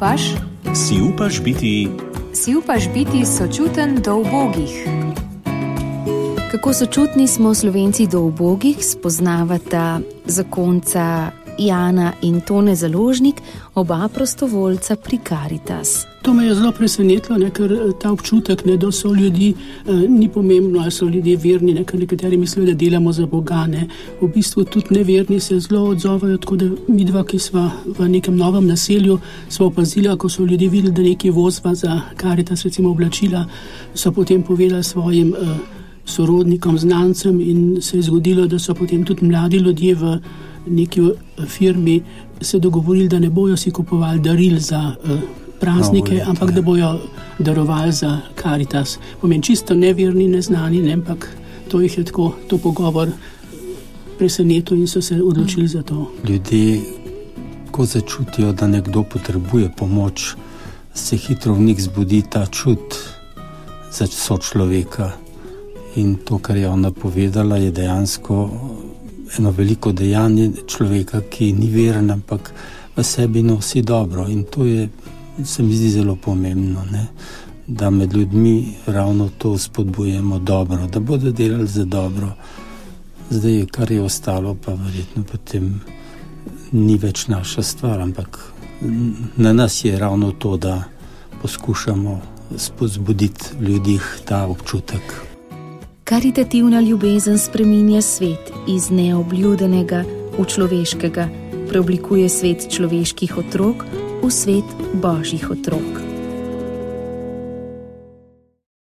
upaš? Si upaš biti? Si upaš biti sočuten do ubogih? Kako sočutni smo Slovenci do ubogih, spoznavata zakonca Jana in Tone Založnik, oba prostovoljca pri Karitas. To me je zelo presenetilo, ker ta občutek, da so ljudi, ni pomembno, ali so ljudje verni, ker nekateri mislijo, da delamo za Boga. V bistvu tudi neverni se zelo odzovajo, tako da mi dva, ki sva v nekem novem naselju, sva opazila, ko so ljudje videli, da nekaj vozva za Karitas, recimo oblačila, so potem povedali svojim sorodnikom, znancem in se je zgodilo, da so potem tudi mladi ljudje v neki firmi se dogovorili, da ne bojo si kupovali daril za praznike, ampak da bojo darovali za Karitas. Pomeni čisto neverni, neznani, ampak to jih je tako, to pogovor presenetil in so se odločili za to. Ljudje, ko začutijo, da nekdo potrebuje pomoč, se hitro v njih zbudi ta čut za sočloveka. In to, kar je ona povedala, je dejansko eno veliko dejanje človeka, ki ni veren, ampak v sebi nosi dobro. In to je, se mi zdi zelo pomembno, da med ljudmi ravno to spodbujemo dobro, da bodo delali za dobro. Zdaj, kar je ostalo, pa verjetno potem ni več naša stvar, ampak na nas je ravno to, da poskušamo spodbuditi v ljudih ta občutek. Karitativna ljubezen spreminja svet iz neobljudenega v človeškega, preoblikuje svet človeških otrok v svet Božjih otrok.